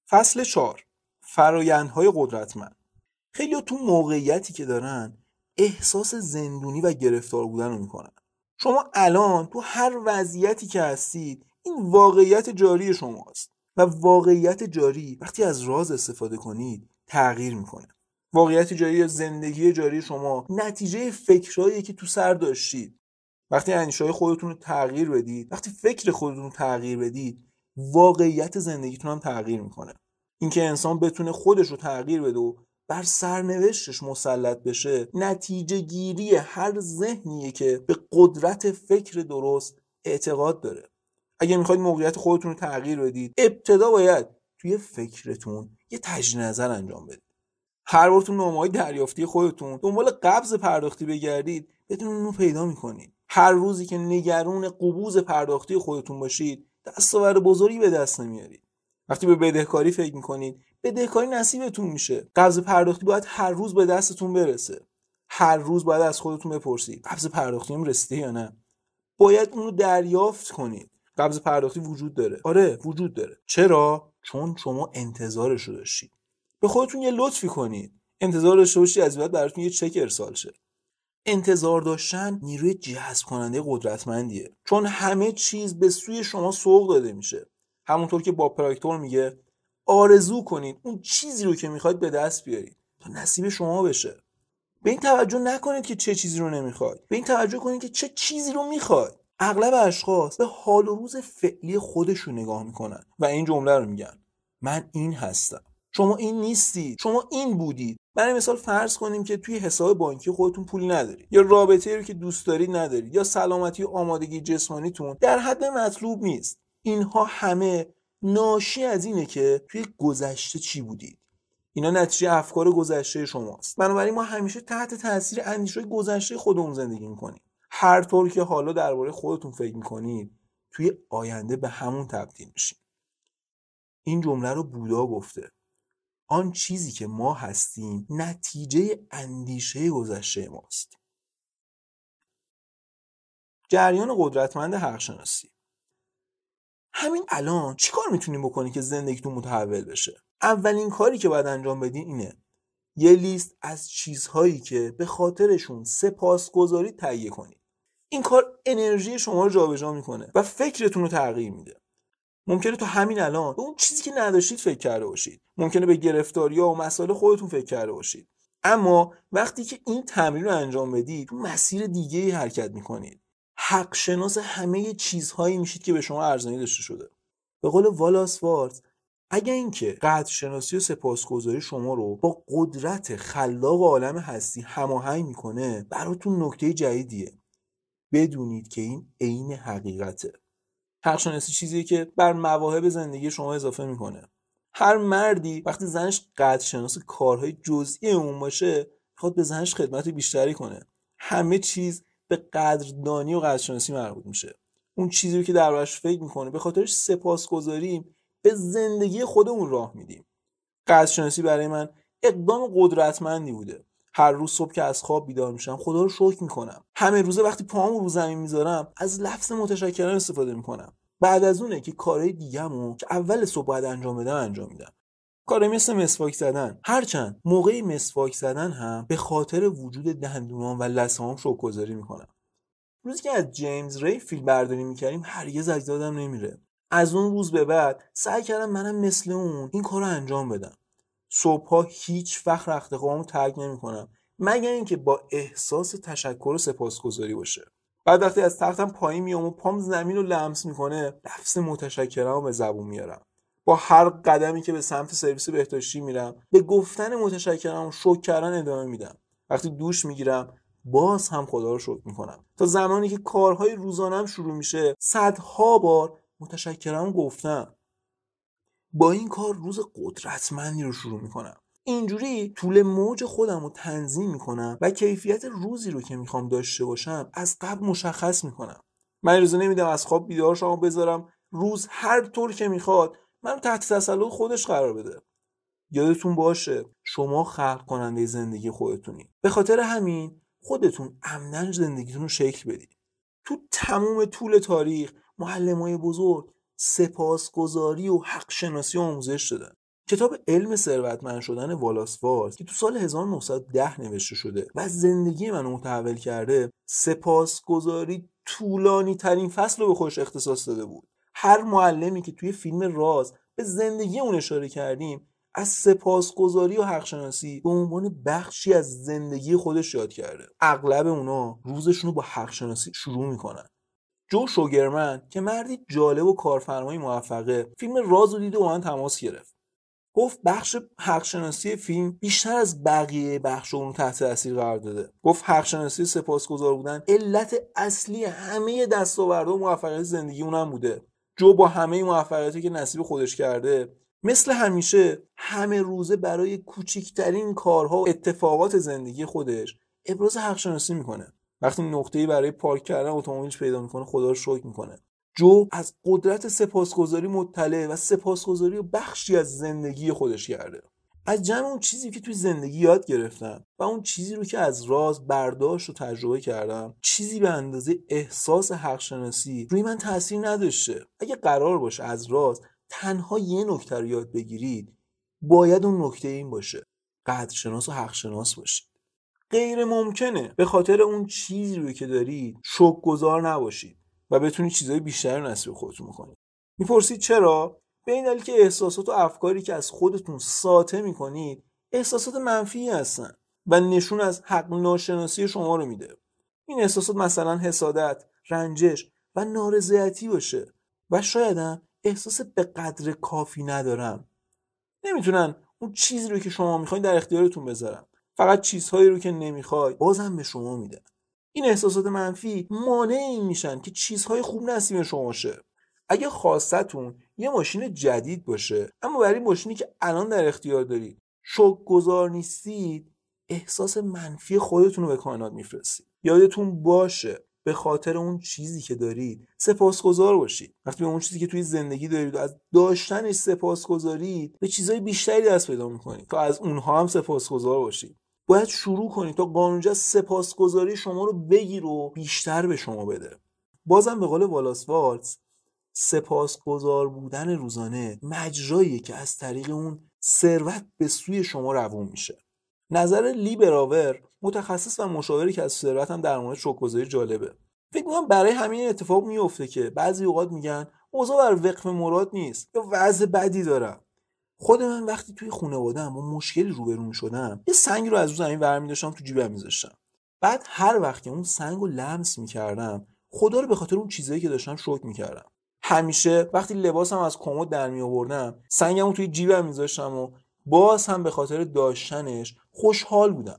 فصل 4. فرآیندهای قدرتمند. خیلی تو موقعیتی که دارن احساس زندونی و گرفتار بودن رو میکنن. شما الان تو هر وضعیتی که هستید این واقعیت جاری شماست و واقعیت جاری وقتی از راز استفاده کنید تغییر میکنه. واقعیت جاری یا زندگی جاری شما نتیجه فکرهایی که تو سر داشتید. وقتی اندیشه‌های خودتون رو تغییر بدید، وقتی فکر خودتون رو تغییر بدید، واقعیت زندگیتون هم تغییر میکنه. اینکه انسان بتونه خودش رو تغییر بده و بر سرنوشتش مسلط بشه، نتیجه گیری هر ذهنیه که به قدرت فکر درست اعتقاد داره. اگه میخواید موقعیت خودتون رو تغییر بدید، ابتدا باید توی فکرتون یه تجدید نظر انجام بدید. هر بار تو نامه‌های دریافتی خودتون دنبال قبض پرداختی بگردید، بدون اون رو پیدا میکنید. هر روزی که نگران قبوض پرداختی خودتون باشید، دستاورد بزرگی به دست نمیارید. وقتی به بدهکاری فکر میکنید، بدهکاری نصیبتون میشه. قبض پرداختی باید هر روز به دستتون برسه. هر روز باید از خودتون بپرسید قبض پرداختیم رسیده یا نه. باید اون رو دریافت کنید. قبض پرداختی وجود داره. آره وجود داره. چرا؟ چون شما انتظارش رو داشتید. به خودتون یه لطفی کنید. انتظار داشته باشید از بعد براتون یه چک ارسال شه. انتظار داشتن نیروی جذب کننده قدرتمندیه، چون همه چیز به سوی شما سوق داده میشه. همونطور که با پراکتور میگه آرزو کنید اون چیزی رو که میخواید به دست بیارید تا نصیب شما بشه. به این توجه نکنید که چه چیزی رو نمیخواید، به این توجه کنید که چه چیزی رو میخواید. اغلب اشخاص به حال و روز فعلی خودشون نگاه میکنن و این جمله رو میگن: من این هستم. شما این نیستید، شما این بودید. برای مثال فرض کنیم که توی حساب بانکی خودتون پولی ندارید، یا رابطه‌ای رو که دوست دارید ندارید، یا سلامتی و آمادگی جسمانیتون در حد مطلوب نیست. اینها همه ناشی از اینه که توی گذشته چی بودید. اینا نتیجه افکار گذشته شماست. بنابراین ما همیشه تحت تاثیر اندیشه‌های گذشته خودمون زندگی می‌کنیم. هر طور که حالا درباره خودتون فکر می‌کنید، توی آینده به همون تبدیل میشید. این جمله رو بودا گفته: آن چیزی که ما هستیم نتیجه اندیشه گذشته ماست. جریان قدرتمند حق شناسی. همین الان چیکار میتونیم بکنیم که زندگیتون متحول بشه؟ اولین کاری که باید انجام بدین اینه: یه لیست از چیزهایی که به خاطرشون سپاسگزاری تهیه کنید. این کار انرژی شما رو جابجا میکنه و فکرتون رو تغییر میده. ممکنه تو همین الان به اون چیزی که نداشتید فکر کرده باشید. ممکنه به گرفتاری‌ها و مسائل خودتون فکر کرده باشید. اما وقتی که این تمرین رو انجام بدید، تو مسیر دیگه‌ای حرکت میکنید. حق شناس همه چیزهایی میشید که به شما ارزانی داشته شده. به قول والاس وارز، اگر اینکه قدر شناسی و سپاسگزاری شما رو با قدرت خلاق عالم هستی هماهنگ میکنه، براتون نکته جدیدیه. بدونید که این عین حقیقته. حق شناسی چیزیه که بر مواهب زندگی شما اضافه میکنه. هر مردی وقتی زنش قدر شناس کارهای جزئی اون باشه، میخواد به زنش خدمت بیشتری کنه. همه چیز به قدردانی و قدر شناسی مربوط میشه. اون چیزی رو که دربارش فکر میکنه به خاطرش سپاسگزاریم، به زندگی خودمون راه میدیم. قدر شناسی برای من اقدام قدرتمندی بوده. هر روز صبح که از خواب بیدار میشم خدا رو شکر میکنم. همه روزه وقتی پاهامو رو زمین میذارم از لفظ متشکرم استفاده میکنم. بعد از اونه که کارهای دیگه‌مو که اول صبح باید انجام بدم انجام میدم. کاری مثل مسواک زدن. هرچند موقعی مسواک زدن هم به خاطر وجود دندونام و لثه‌ام شکرگزاری میکنم. روزی که از جیمز ری فیلم برداری میکردیم هرگز از یادم نمیره. از اون روز به بعد سعی کردم منم مثل اون این کارو انجام بدم. صبح‌ها هیچ وقت رخت خوابمو ترک نمی‌کنم مگر اینکه با احساس تشکر و سپاسگزاری باشه. بعد وقتی از تختم پایین میام و پام زمین رو لمس میکنه، لفظ متشکرم رو به زبون میارم. با هر قدمی که به سمت سرویس بهداشتی میرم، به گفتن متشکرم و شکر کردن ادامه میدم. وقتی دوش میگیرم باز هم خدا رو شکر میکنم. تا زمانی که کارهای روزانم شروع میشه، صدها بار متشکرم گفتم. با این کار روز قدرتمندی رو شروع میکنم. اینجوری طول موج خودم رو تنظیم میکنم و کیفیت روزی رو که میخوام داشته باشم از قبل مشخص میکنم. من اجازه نمیدم از خواب بیدار شم و بذارم روز هر طور که میخواد منو تحت تسلط خودش قرار بده. یادتون باشه شما خلق کننده زندگی خودتونید. به خاطر همین خودتون عمدن زندگیتون رو شکل بدید. تو تمام طول تاریخ معلمای بزرگ سپاسگزاری و حق شناسی آموزش دادن. کتاب علم ثروتمند شدن والاس والز که تو سال 1910 نوشته شده و زندگی منو متحول کرده، سپاسگزاری طولانی ترین فصل رو به خودش اختصاص داده بود. هر معلمی که توی فیلم راز به زندگی اون اشاره کردیم از سپاسگزاری و حق‌شناسی به عنوان بخشی از زندگی خودش یاد کرده. اغلب اونا روزشون رو با حق‌شناسی شروع میکنن. جو شوگرمن که مردی جالب و کارفرمای موفقه، فیلم راز رو دید و با من تماس گرفت. گفت بخش حق‌شناسی فیلم بیشتر از بقیه بخش‌ها اون تحت تاثیر قرار داده. گفت حق‌شناسی سپاسگزار بودن علت اصلی همه دستاوردها و موفقیت زندگی اونم بوده. جو با همه موفقیتی که نصیب خودش کرده، مثل همیشه همه روزه برای کوچکترین کارها و اتفاقات زندگی خودش ابراز حق‌شناسی میکنه. وقتی نقطه‌ای برای پارک کردن اتومبیلش پیدا میکنه خدا رو شکر میکنه. جو از قدرت سپاسگزاری مطلع و سپاسگزاری رو بخشی از زندگی خودش کرده. از جمع اون چیزی که توی زندگی یاد گرفتم و اون چیزی رو که از راز برداشت و تجربه کردم، چیزی به اندازه احساس حق‌شناسی روی من تأثیر نداشته. اگه قرار باشه از راز تنها یه نکته رو یاد بگیرید، باید اون نکته این باشه: قدرشناس و حق‌شناس باشید. غیر ممکنه به خاطر اون چیزی رو که دارید شکرگزار نباشید و بتونید چیزای بیشتری نصیب خودتون بکنید. میپرسید چرا؟ به این دلیل که احساسات و افکاری که از خودتون ساطع میکنید احساسات منفی هستن و نشون از حق ناشناسی شما رو میده. این احساسات مثلا حسادت، رنجش و نارضایتی باشه و شاید هم احساس به قدر کافی ندارم. نمیتونن اون چیزی رو که شما میخواین در اختیارتون بذارن. فقط چیزهایی رو که نمیخوای بازم به شما میدن. این احساسات منفی مانع این میشن که چیزهای خوب نصیب شما شه. اگه خواستتون یه ماشین جدید باشه اما برای ماشینی که الان در اختیار دارید شکرگزار نیستید، احساس منفی خودتون رو به کائنات میفرستید. یادتون باشه به خاطر اون چیزی که دارید سپاسگزار باشید. وقتی به اون چیزی که توی زندگی دارید و از داشتنش سپاسگزارید، به چیزهای بیشتری دست پیدا میکنید تا از اونها هم سپاسگزار باشید. باید شروع کنید تا قانونجا سپاسگزاری شما رو بگیر و بیشتر به شما بده. بازم به قول والاس والز، سپاسگزار بودن روزانه مجراییه که از طریق اون ثروت به سوی شما روون میشه. نظر لی براور، متخصص و مشاوری که از ثروت هم در مورد شکرگزاری جالبه. فکر می‌کنم برای همین اتفاق میفته که بعضی اوقات میگن اوضاع بر وقف مراد نیست یا وضع بدی دارم. خود من وقتی توی خانواده‌ام با مشکلی روبرو شدم، یه سنگ رو از رو زمین برمی داشتم تو جیبم می‌ذاشتم. بعد هر وقت که اون سنگ رو لمس می‌کردم، خدا رو به خاطر اون چیزایی که داشتم شکر می‌کردم. همیشه وقتی لباسم از کمد در میآوردم، سنگمو توی جیبم می‌ذاشتم و باز هم به خاطر داشتنش خوشحال بودم.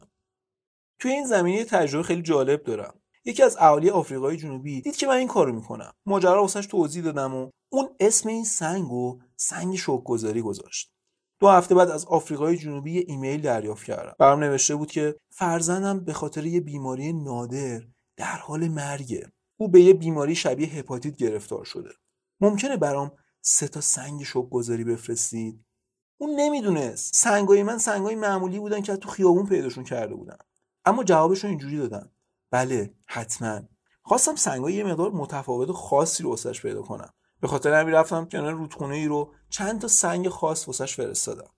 توی این زمینه تجربه خیلی جالب دارم. یکی از اهالی آفریقای جنوبی دید که من این کارو میکنم. ماجرا واسش توضیح دادم و اون اسم این سنگو سنگ شکرگزاری گذاشت. 2 هفته بعد از آفریقای جنوبی یه ایمیل دریافت کردم. برام نوشته بود که فرزندم به خاطر یه بیماری نادر در حال مرگه. او به یه بیماری شبیه هپاتیت گرفتار شده. ممکنه برام 3 تا سنگ شکرگزاری بفرستید؟ اون نمیدونست سنگای من سنگای معمولی بودن که تو خیابون پیداشون کرده بودم. اما جوابشو اینجوری دادم: بله حتما. خواستم سنگای یه مقدار متفاوت و خاصی رو واسش پیدا کنم. به خاطر همین رفتم کنار رودخونه ای رو چند تا سنگ خاص واسش فرستادم.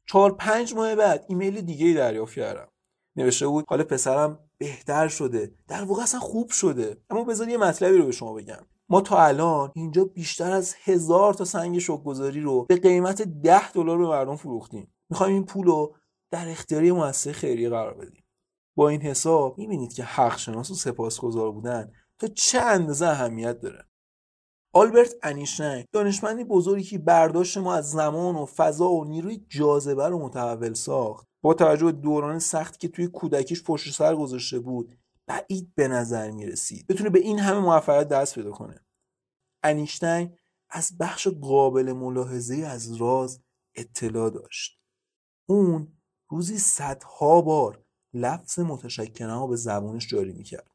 4-5 ماه بعد ایمیل دیگه ای دریافت کردم. نوشته بود حال پسرم بهتر شده، در واقع اصلا خوب شده. اما بذار یه مطلبی رو به شما بگم. ما تا الان اینجا بیشتر از 1000 تا سنگ شکرگزاری رو به قیمت $10 به مردم فروختیم. میخوایم این پول رو در اختیار مؤسسه خیریه قرار بدیم. با این حساب میبینید که حق‌شناس و سپاسگزار بودن تا چه اندازه اهمیت داره. آلبرت انیشتین، دانشمندی بزرگی که برداشت ما از زمان و فضا و نیروی جاذبه رو متحول ساخت، با توجه به دوران سختی که توی کودکیش پشت سر گذاشته بود، بعید به نظر میرسید بتونه به این همه موفقیت دست پیدا کنه. انیشتین از بخش قابل ملاحظه از راز اطلاع داشت. اون روزی 100ها بار لفظ متشکرم رو به زبونش جاری میکرد.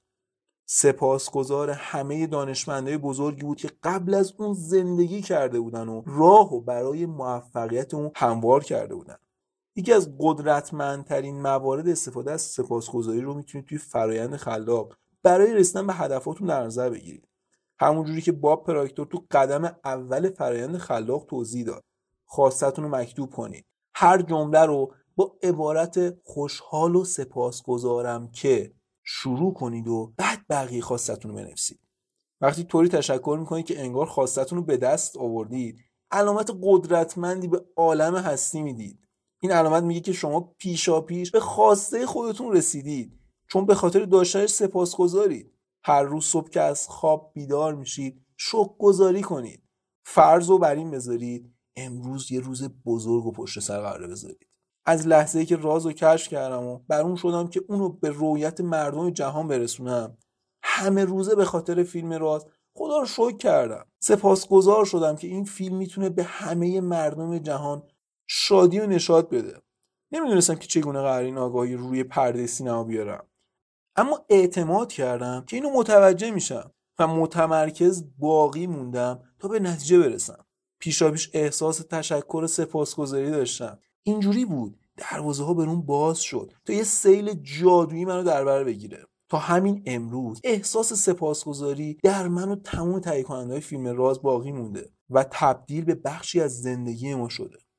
سپاسگزار همه دانشمندای بزرگی بود که قبل از اون زندگی کرده بودن و راهو برای موفقیت اون هموار کرده بودن. یکی از قدرتمندترین موارد استفاده از سپاسگزاری رو میتونید توی فرایند خلاق برای رسیدن به هدفاتون در نظر بگیرید. همونجوری که باب پراکتور تو قدم اول فرایند خلاق توضیح داد. خواستتون رو مکتوب کنید. هر جمله رو با عبارت خوشحال و سپاسگزارم که شروع کنید و بعد بقیه خواستتون رو بنویسید. وقتی طوری تشکر میکنید که انگار خواستتون رو به دست آوردید، علامت قدرتمندی به عالم هستی میدید. این علامت میگه که شما پیشاپیش به خواسته خودتون رسیدید، چون به خاطر داشتنش سپاسگزارید. هر روز صبح که از خواب بیدار میشید شکرگزاری کنید. فرض رو بر این بذارید امروز یه روز بزرگ و پشت سر قراره بذارید. از لحظه‌ای که راز رو کشف کردم و بر اون شدم که اونو به رویت مردم جهان برسونم، همه روزه به خاطر فیلم راز خدا رو شکر کردم. سپاسگزار شدم که این فیلم میتونه به همه مردم جهان شادی و نشاط بده. نمیدونستم که چگونه قراره این آگاهی روی پرده سینما بیارم، اما اعتماد کردم که اینو متوجه میشم و متمرکز باقی موندم تا به نتیجه برسم. پیشاپیش احساس تشکر و سپاسگزاری داشتم. اینجوری بود دروازه ها برام باز شد تا یه سیل جادویی منو در بر بگیره. تا همین امروز احساس سپاسگزاری در من و تمام تهیه کننده‌های فیلم راز باقی مونده و تبدیل به بخشی از زندگی ما شده.